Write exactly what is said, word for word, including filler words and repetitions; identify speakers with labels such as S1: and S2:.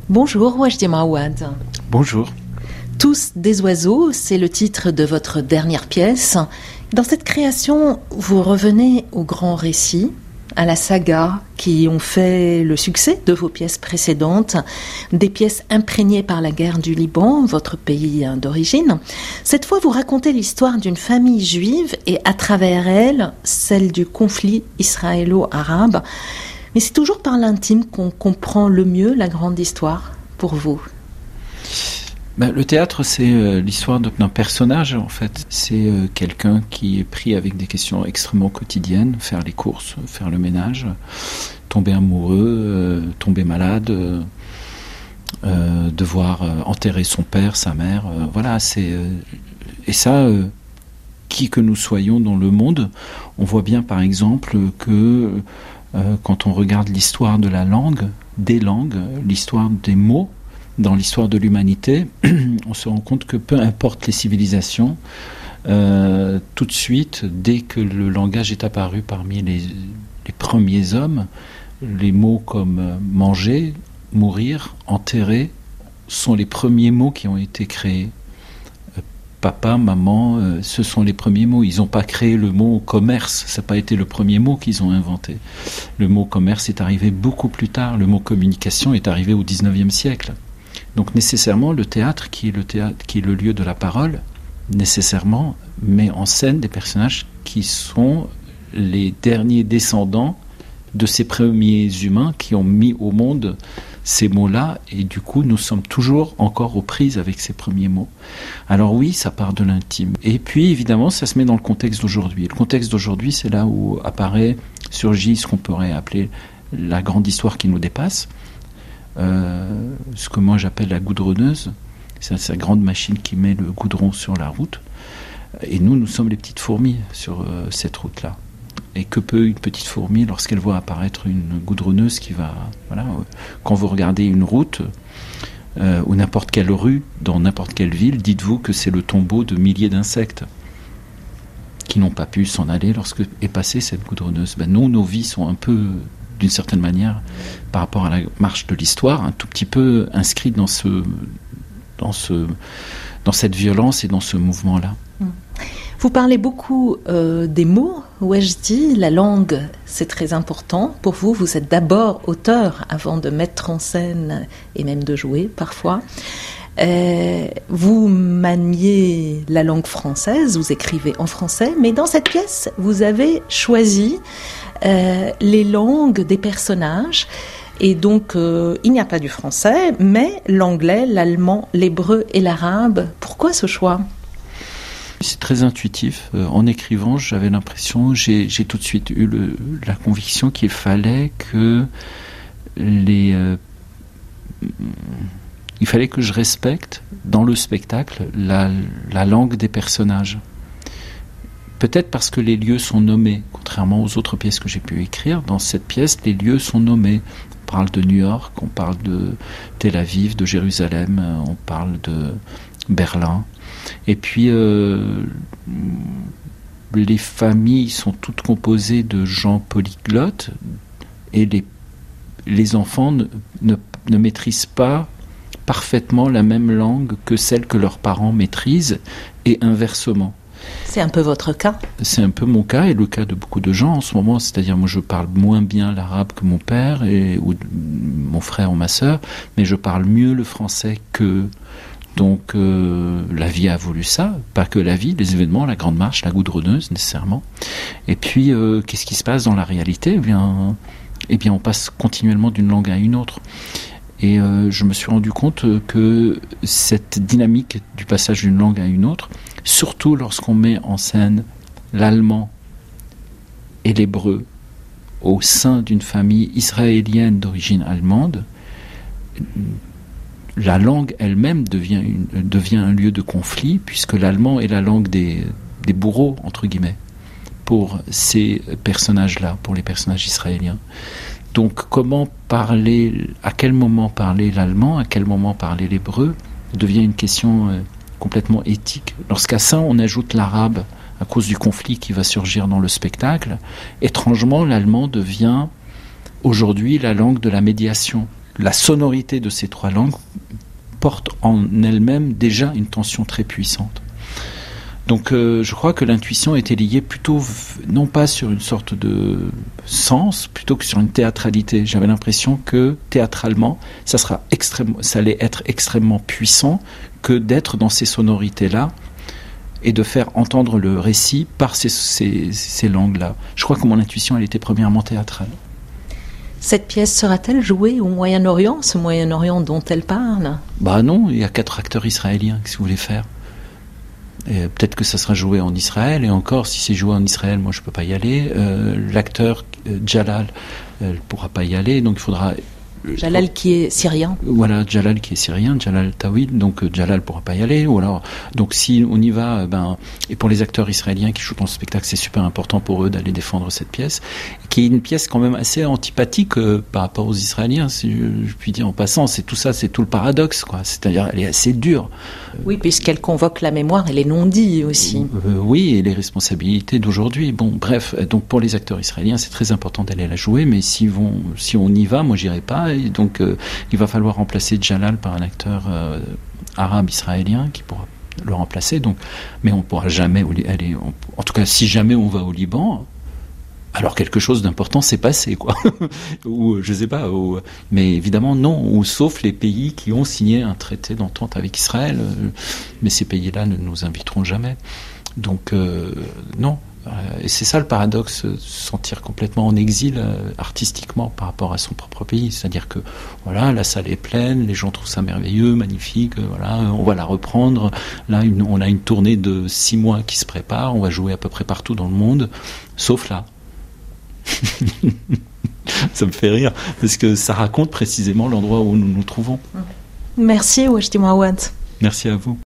S1: Bonjour Wajdi Mawad.
S2: Bonjour.
S1: Tous des oiseaux, c'est le titre de votre dernière pièce. Dans cette création, vous revenez au grand récit, à la saga qui ont fait le succès de vos pièces précédentes, des pièces imprégnées par la guerre du Liban, votre pays d'origine. Cette fois, vous racontez l'histoire d'une famille juive et à travers elle, celle du conflit israélo-arabe. Mais c'est toujours par l'intime qu'on comprend le mieux la grande histoire pour vous.
S2: Ben, le théâtre, c'est euh, l'histoire d'un personnage, en fait. C'est euh, quelqu'un qui est pris avec des questions extrêmement quotidiennes, faire les courses, faire le ménage, tomber amoureux, euh, tomber malade, euh, euh, devoir euh, enterrer son père, sa mère. Euh, voilà, c'est... Euh, et ça, euh, qui que nous soyons dans le monde, on voit bien, par exemple, que euh, quand on regarde l'histoire de la langue, des langues, l'histoire des mots, dans l'histoire de l'humanité, on se rend compte que peu importe les civilisations, euh, tout de suite, dès que le langage est apparu parmi les, les premiers hommes, les mots comme manger, mourir, enterrer, sont les premiers mots qui ont été créés. Euh, papa, maman, euh, ce sont les premiers mots. Ils n'ont pas créé le mot commerce, ça n'a pas été le premier mot qu'ils ont inventé. Le mot commerce est arrivé beaucoup plus tard, le mot communication est arrivé au dix-neuvième siècle. Donc nécessairement, le théâtre, qui est le théâtre, qui est le lieu de la parole, nécessairement met en scène des personnages qui sont les derniers descendants de ces premiers humains qui ont mis au monde ces mots-là, et du coup, nous sommes toujours encore aux prises avec ces premiers mots. Alors oui, ça part de l'intime. Et puis, évidemment, ça se met dans le contexte d'aujourd'hui. Le contexte d'aujourd'hui, c'est là où apparaît, surgit ce qu'on pourrait appeler la grande histoire qui nous dépasse. Euh, ce que moi j'appelle la goudronneuse, c'est sa grande machine qui met le goudron sur la route, et nous, nous sommes les petites fourmis sur euh, cette route-là. Et que peut une petite fourmi lorsqu'elle voit apparaître une goudronneuse qui va... Voilà, euh, quand vous regardez une route, euh, ou n'importe quelle rue, dans n'importe quelle ville, dites-vous que c'est le tombeau de milliers d'insectes qui n'ont pas pu s'en aller lorsque est passée cette goudronneuse. Ben, nous, nos vies sont un peu... d'une certaine manière, par rapport à la marche de l'histoire, un tout petit peu inscrit dans ce, dans ce, dans cette violence et dans ce mouvement-là.
S1: Vous parlez beaucoup euh, des mots, Wajdi, la langue, c'est très important. Pour vous, vous êtes d'abord auteur avant de mettre en scène et même de jouer parfois. Euh, vous maniez la langue française, vous écrivez en français, mais dans cette pièce, vous avez choisi euh, les langues des personnages. Et donc, euh, il n'y a pas du français, mais l'anglais, l'allemand, l'hébreu et l'arabe. Pourquoi ce choix ?
S2: C'est très intuitif. Euh, en écrivant, j'avais l'impression, j'ai, j'ai tout de suite eu le, la conviction qu'il fallait que les... Euh, il fallait que je respecte, dans le spectacle, la, la langue des personnages. Peut-être parce que les lieux sont nommés, contrairement aux autres pièces que j'ai pu écrire. Dans cette pièce, les lieux sont nommés. On parle de New York, on parle de Tel Aviv, de Jérusalem, on parle de Berlin. Et puis, euh, les familles sont toutes composées de gens polyglottes, et les, les enfants ne, ne, ne maîtrisent pas parfaitement la même langue que celle que leurs parents maîtrisent, et inversement.
S1: C'est un peu votre cas ?
S2: C'est un peu mon cas et le cas de beaucoup de gens en ce moment. C'est-à-dire, moi, je parle moins bien l'arabe que mon père et, ou mon frère ou ma sœur, mais je parle mieux le français qu'eux. Donc, euh, la vie a voulu ça. Pas que la vie, les événements, la grande marche, la goudronneuse, nécessairement. Et puis, euh, qu'est-ce qui se passe dans la réalité ? Eh bien, eh bien, on passe continuellement d'une langue à une autre. Et euh, je me suis rendu compte que cette dynamique du passage d'une langue à une autre, surtout lorsqu'on met en scène l'allemand et l'hébreu au sein d'une famille israélienne d'origine allemande, la langue elle-même devient, une, devient un lieu de conflit, puisque l'allemand est la langue des, des bourreaux, entre guillemets, pour ces personnages-là, pour les personnages israéliens. Donc, comment parler, à quel moment parler l'allemand, à quel moment parler l'hébreu, devient une question euh, complètement éthique. Lorsqu'à ça, on ajoute l'arabe, à cause du conflit qui va surgir dans le spectacle, étrangement, l'allemand devient aujourd'hui la langue de la médiation. la sonorité de ces trois langues porte en elle-même déjà une tension très puissante. Donc euh, je crois que l'intuition était liée plutôt, non pas sur une sorte de sens, plutôt que sur une théâtralité. J'avais l'impression que théâtralement, ça, sera extrême, ça allait être extrêmement puissant que d'être dans ces sonorités-là et de faire entendre le récit par ces, ces, ces langues-là. Je crois que mon intuition, elle était premièrement théâtrale.
S1: Cette pièce sera-t-elle jouée au Moyen-Orient, ce Moyen-Orient dont elle parle ?
S2: Bah non, il y a quatre acteurs israéliens, qu'est-ce que vous voulez faire ? Et peut-être que ça sera joué en Israël, et encore, si c'est joué en Israël, moi je ne peux pas y aller. Euh, l'acteur euh, Jalal ne pourra pas y aller, donc il faudra...
S1: Jalal qui est syrien.
S2: Voilà, Jalal qui est syrien, Jalal Tawil, donc euh, Jalal ne pourra pas y aller. Ou alors, donc si on y va, ben, et pour les acteurs israéliens qui jouent dans ce spectacle, c'est super important pour eux d'aller défendre cette pièce, qui est une pièce quand même assez antipathique euh, par rapport aux Israéliens, si je, je puis dire en passant. C'est tout ça, c'est tout le paradoxe, quoi. C'est-à-dire, elle est assez dure.
S1: Oui, puisqu'elle convoque la mémoire et les non-dits aussi.
S2: Euh, oui, et les responsabilités d'aujourd'hui. Bon, bref, donc pour les acteurs israéliens, c'est très important d'aller la jouer, mais si, vont, si on y va, moi j'irai pas. Et donc euh, il va falloir remplacer Jalal par un acteur euh, arabe israélien qui pourra le remplacer. Donc, mais on ne pourra jamais aller. On, en tout cas, si jamais on va au Liban, alors quelque chose d'important s'est passé, quoi. Ou je sais pas. Ou, mais évidemment non. Ou sauf les pays qui ont signé un traité d'entente avec Israël. Euh, mais ces pays-là ne nous inviteront jamais. Donc euh, non. Et c'est ça le paradoxe, se sentir complètement en exil euh, artistiquement par rapport à son propre pays. C'est-à-dire que voilà, la salle est pleine, les gens trouvent ça merveilleux, magnifique, euh, voilà, on va la reprendre. Là, une, on a une tournée de six mois qui se prépare, on va jouer à peu près partout dans le monde, sauf là. Ça me fait rire, parce que ça raconte précisément l'endroit où nous nous trouvons.
S1: Merci, Wajdi Mouawad.
S2: Merci à vous.